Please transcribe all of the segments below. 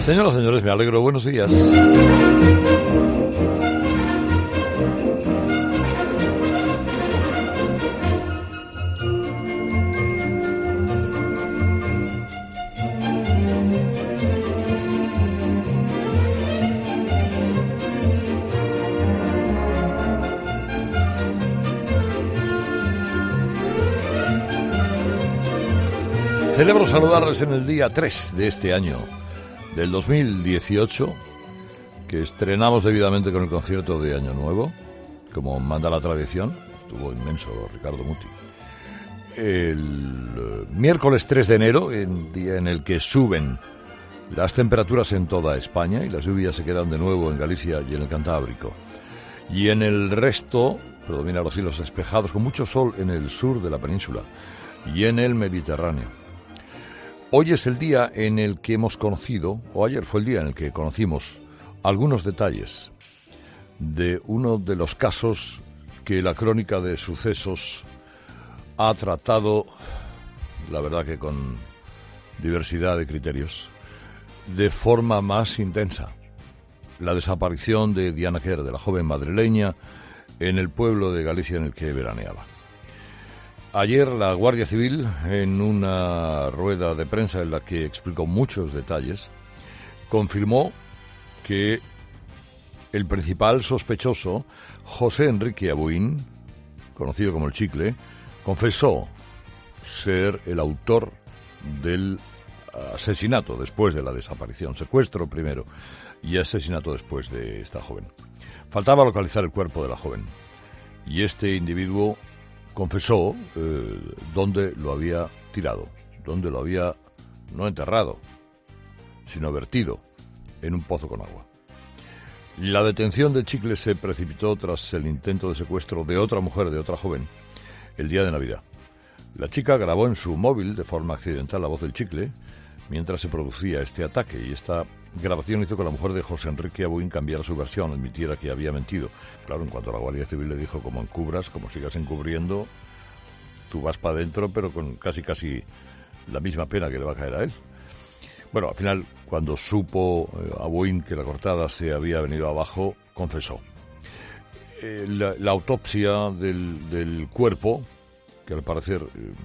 Señoras y señores, me alegro. Buenos días. Celebro saludarles en el día 3 de este año, del 2018, que estrenamos debidamente con el concierto de Año Nuevo, como manda la tradición. Estuvo inmenso Ricardo Muti. El miércoles 3 de enero, día en el que suben las temperaturas en toda España y las lluvias se quedan de nuevo en Galicia y en el Cantábrico. Y en el resto predominan los cielos despejados con mucho sol en el sur de la península y en el Mediterráneo. Hoy es el día en el que hemos conocido, o ayer fue el día en el que conocimos, algunos detalles de uno de los casos que la crónica de sucesos ha tratado, la verdad que con diversidad de criterios, de forma más intensa. La desaparición de Diana Quer, de la joven madrileña, en el pueblo de Galicia en el que veraneaba. Ayer la Guardia Civil, en una rueda de prensa en la que explicó muchos detalles, confirmó que el principal sospechoso, José Enrique Abuin, conocido como el Chicle, confesó ser el autor del asesinato después de la desaparición, secuestro primero y asesinato después de esta joven. Faltaba localizar el cuerpo de la joven y este individuo confesó dónde lo había tirado, dónde lo había no enterrado, sino vertido en un pozo con agua. La detención del Chicle se precipitó tras el intento de secuestro de otra mujer, de otra joven, el día de Navidad. La chica grabó en su móvil de forma accidental la voz del Chicle mientras se producía este ataque, y esta grabación hizo que la mujer de José Enrique Abuin cambiara su versión, admitiera que había mentido. Claro, en cuanto a la Guardia Civil le dijo: como encubras, como sigas encubriendo, tú vas para adentro, pero con casi la misma pena que le va a caer a él. Bueno, al final, cuando supo Abuin que la cortada se había venido abajo, confesó. La autopsia del cuerpo, que al parecer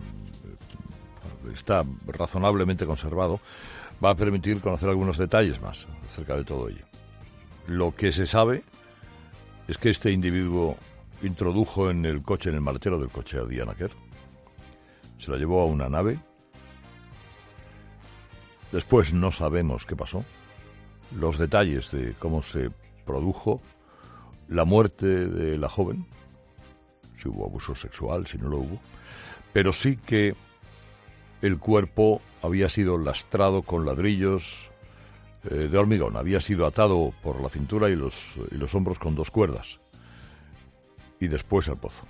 está razonablemente conservado, va a permitir conocer algunos detalles más acerca de todo ello. Lo que se sabe es que este individuo introdujo en el maletero del coche a Diana Quer, se la llevó a una nave. Después no sabemos qué pasó, los detalles de cómo se produjo la muerte de la joven, si hubo abuso sexual, si no lo hubo, pero sí que el cuerpo había sido lastrado con ladrillos de hormigón, había sido atado por la cintura y los hombros con 2 cuerdas, y después al pozo.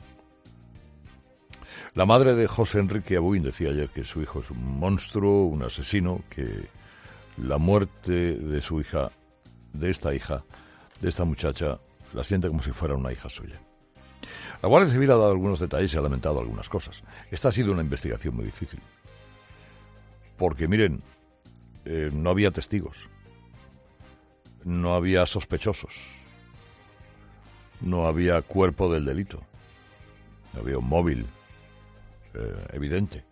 La madre de José Enrique Abuin decía ayer que su hijo es un monstruo, un asesino, que la muerte de su hija, de esta muchacha, la siente como si fuera una hija suya. La Guardia Civil ha dado algunos detalles y ha lamentado algunas cosas. Esta ha sido una investigación muy difícil. Porque, miren, no había testigos, no había sospechosos, no había cuerpo del delito, no había un móvil evidente.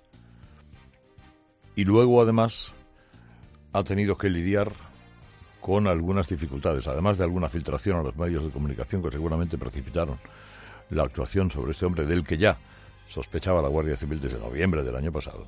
Y luego, además, ha tenido que lidiar con algunas dificultades, además de alguna filtración a los medios de comunicación que seguramente precipitaron la actuación sobre este hombre, del que ya sospechaba la Guardia Civil desde noviembre del año pasado.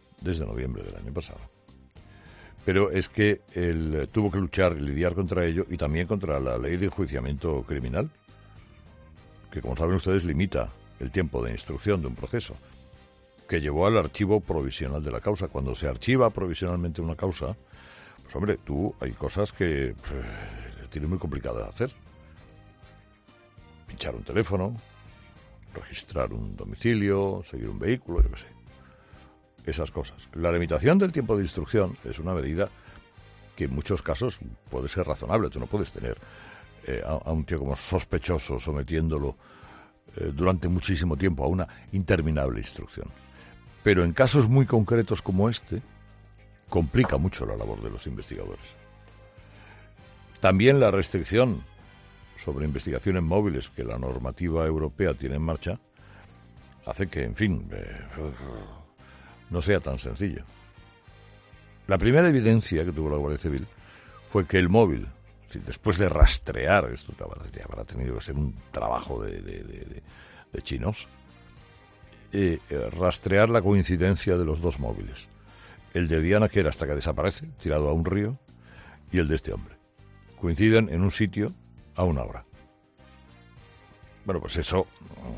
Pero es que él tuvo que luchar y lidiar contra ello, y también contra la ley de enjuiciamiento criminal, que, como saben ustedes, limita el tiempo de instrucción de un proceso, que llevó al archivo provisional de la causa. Cuando se archiva provisionalmente una causa, pues hombre, hay cosas que tiene muy complicado de hacer. Pinchar un teléfono, registrar un domicilio, seguir un vehículo, yo qué sé. Esas cosas. La limitación del tiempo de instrucción es una medida que en muchos casos puede ser razonable. Tú no puedes tener a un tío como sospechoso sometiéndolo durante muchísimo tiempo a una interminable instrucción. Pero en casos muy concretos como este, complica mucho la labor de los investigadores. También la restricción sobre investigaciones móviles que la normativa europea tiene en marcha hace que, en fin, no sea tan sencillo. La primera evidencia que tuvo la Guardia Civil fue que el móvil, después de rastrear, esto habrá tenido que ser un trabajo de chinos, rastrear la coincidencia de los dos móviles. El de Diana, que era hasta que desaparece, tirado a un río, y el de este hombre. Coinciden en un sitio a una hora. Bueno, pues eso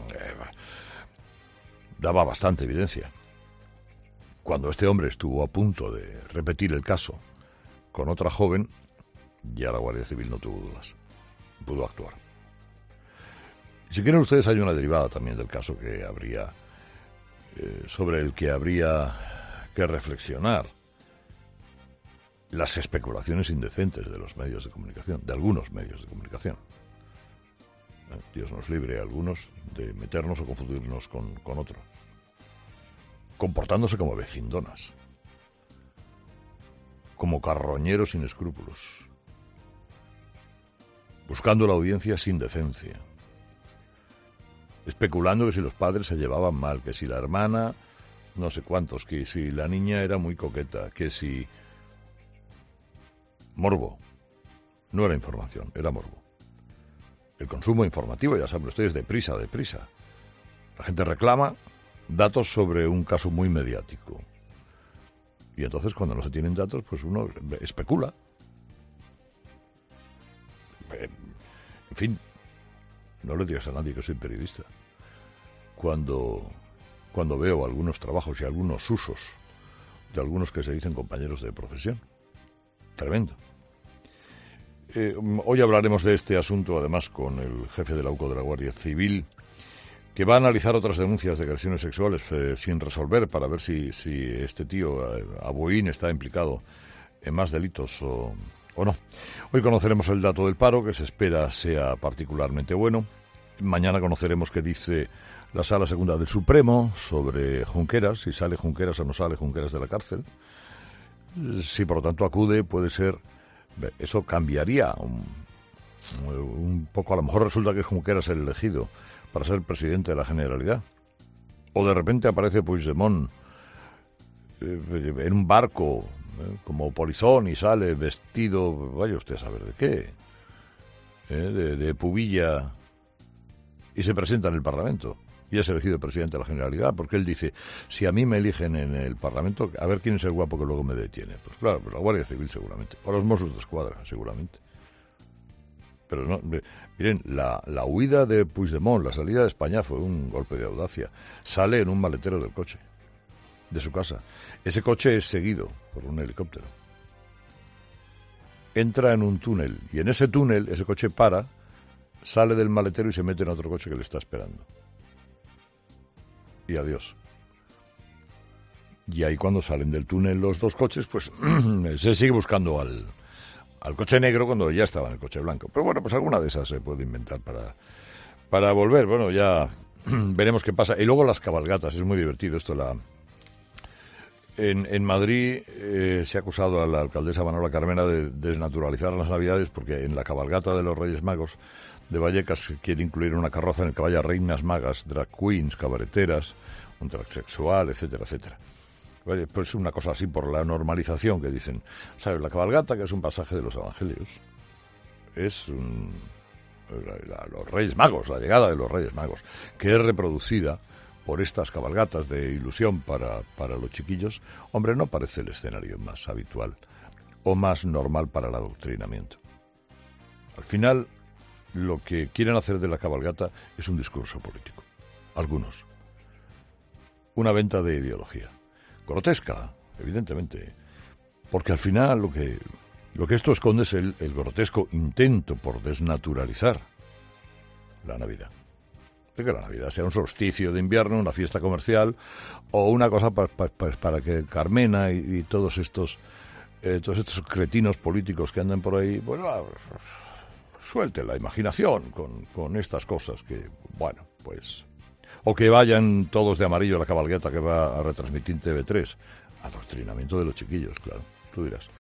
daba bastante evidencia. Cuando este hombre estuvo a punto de repetir el caso con otra joven, ya la Guardia Civil no tuvo dudas. Pudo actuar. Si quieren ustedes, hay una derivada también del caso que habría sobre el que habría que reflexionar. Las especulaciones indecentes de los medios de comunicación, de algunos medios de comunicación. Dios nos libre a algunos de meternos o confundirnos con otros. Comportándose como vecindonas. Como carroñeros sin escrúpulos. Buscando la audiencia sin decencia. Especulando que si los padres se llevaban mal, que si la hermana, no sé cuántos, que si la niña era muy coqueta, que si... Morbo. No era información, era morbo. El consumo informativo, ya saben ustedes, deprisa. La gente reclama datos sobre un caso muy mediático. Y entonces, cuando no se tienen datos, pues uno especula. En fin, no le digas a nadie que soy periodista. Cuando veo algunos trabajos y algunos usos de algunos que se dicen compañeros de profesión. Tremendo. Hoy hablaremos de este asunto, además, con el jefe del AUCO de la Guardia Civil, que va a analizar otras denuncias de agresiones sexuales sin resolver para ver si este tío, Aboín, está implicado en más delitos o no. Hoy conoceremos el dato del paro, que se espera sea particularmente bueno. Mañana conoceremos qué dice la Sala Segunda del Supremo sobre Junqueras, si sale Junqueras o no sale Junqueras de la cárcel. Si por lo tanto acude, puede ser... Eso cambiaría un poco. A lo mejor resulta que Junqueras es el elegido para ser presidente de la Generalidad. O de repente aparece Puigdemont en un barco como polizón y sale vestido, vaya usted a saber de qué, de pubilla, y se presenta en el Parlamento. Y es elegido presidente de la Generalidad, porque él dice, si a mí me eligen en el Parlamento, a ver quién es el guapo que luego me detiene. Pues claro, pues la Guardia Civil seguramente, o los Mossos de Escuadra seguramente. Pero no, miren, la huida de Puigdemont, la salida de España fue un golpe de audacia. Sale en un maletero del coche, de su casa. Ese coche es seguido por un helicóptero. Entra en un túnel, y en ese túnel, ese coche para, sale del maletero y se mete en otro coche que le está esperando. Y adiós. Y ahí cuando salen del túnel los dos coches, pues se sigue buscando al coche negro cuando ya estaba en el coche blanco. Pero bueno, pues alguna de esas se puede inventar para volver. Bueno, ya veremos qué pasa. Y luego las cabalgatas, es muy divertido esto. En Madrid se ha acusado a la alcaldesa Manuela Carmena de desnaturalizar las Navidades, porque en la cabalgata de los Reyes Magos de Vallecas quiere incluir una carroza en el que vaya reinas magas, drag queens, cabareteras, un transexual, etcétera, etcétera. Pues una cosa así por la normalización que dicen. ¿Sabes? La cabalgata, que es un pasaje de los Evangelios, es los Reyes Magos, la llegada de los Reyes Magos, que es reproducida por estas cabalgatas de ilusión para los chiquillos. Hombre, no parece el escenario más habitual o más normal para el adoctrinamiento. Al final, lo que quieren hacer de la cabalgata es un discurso político. Algunos. Una venta de ideología. Grotesca, evidentemente. Porque al final lo que esto esconde es el grotesco intento por desnaturalizar la Navidad. De que la Navidad sea un solsticio de invierno, una fiesta comercial, o una cosa para que Carmena y todos estos cretinos políticos que andan por ahí, bueno, suelten la imaginación con estas cosas que, bueno, pues... O que vayan todos de amarillo a la cabalgata que va a retransmitir TV3. Adoctrinamiento de los chiquillos, claro, tú dirás.